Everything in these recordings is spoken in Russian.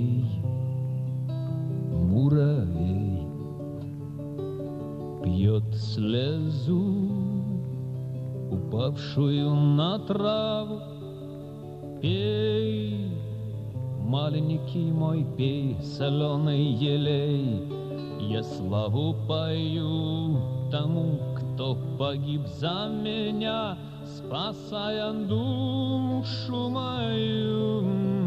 маленький муравей пьет слезу, упавшую на траву. Пей, маленький мой, пей, соленый елей. Я славу пою тому, кто погиб за меня, спасая душу мою.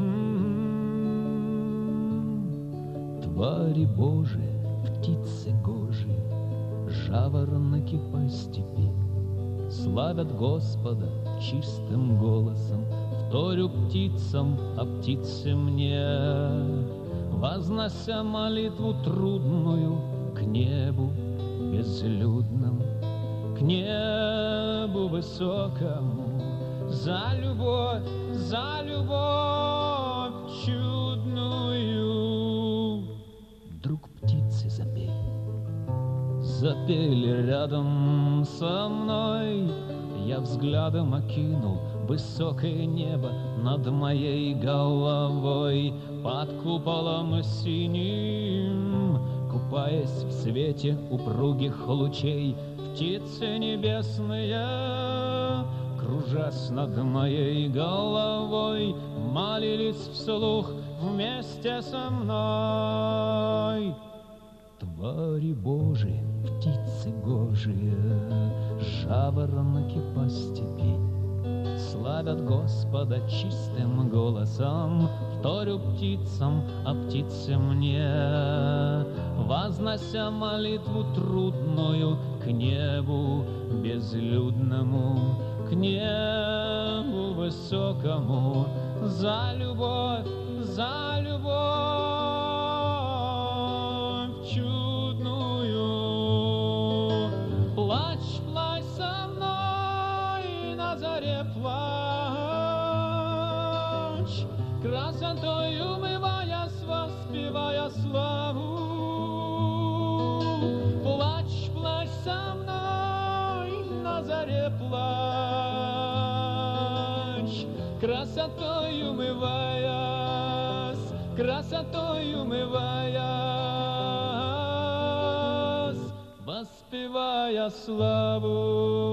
Твари Божии, птицы гожие, жаворонки по степи славят Господа чистым голосом. Вторю птицам, а птицы мне, вознося молитву трудную к небу безлюдному, к небу высокому, за любовь чудную. Вдруг птицы запели, запели рядом со мной. Я взглядом окинул высокое небо над моей головой, под куполом синим, купаясь в свете упругих лучей. Птицы небесные, кружась над моей головой, молились вслух вместе со мной. Твари Божии, птицы гожие, жаворонки по степи славят Господа чистым голосом. Вторю птицам, а птицы мне, вознося молитву трудную к небу безлюдному, к небу высокому, за любовь чудную. Плачь, плачь со мной, на заре плачь, красотой умываясь, воспевая славу. Плачь, плачь со мной, на заре плачь, красотой умываясь, красотой умываясь, воспевая славу.